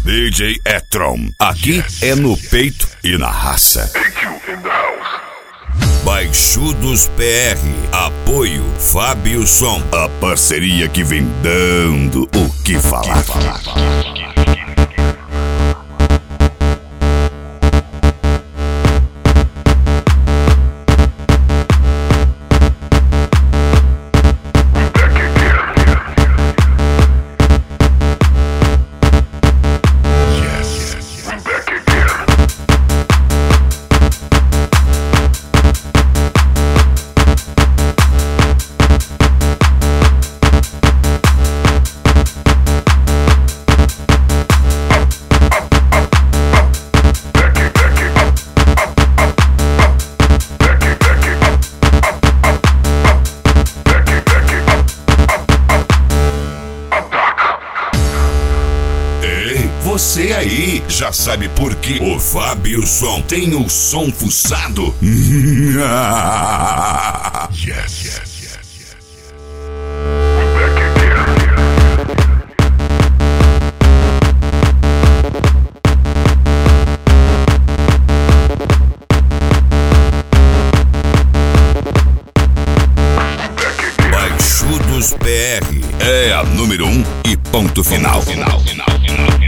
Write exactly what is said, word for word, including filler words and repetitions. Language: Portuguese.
D J E-Tron. Aqui é no peito e na raça. Baixudos P R. Apoio Fábio Som. A parceria que vem dando o que falar. Você aí já sabe por que o Fábio Som tem o som fuçado? Yes, yes, yes, yes, yes. We're back again. Baixudos P R é a número um e ponto final. Final, final, final, final.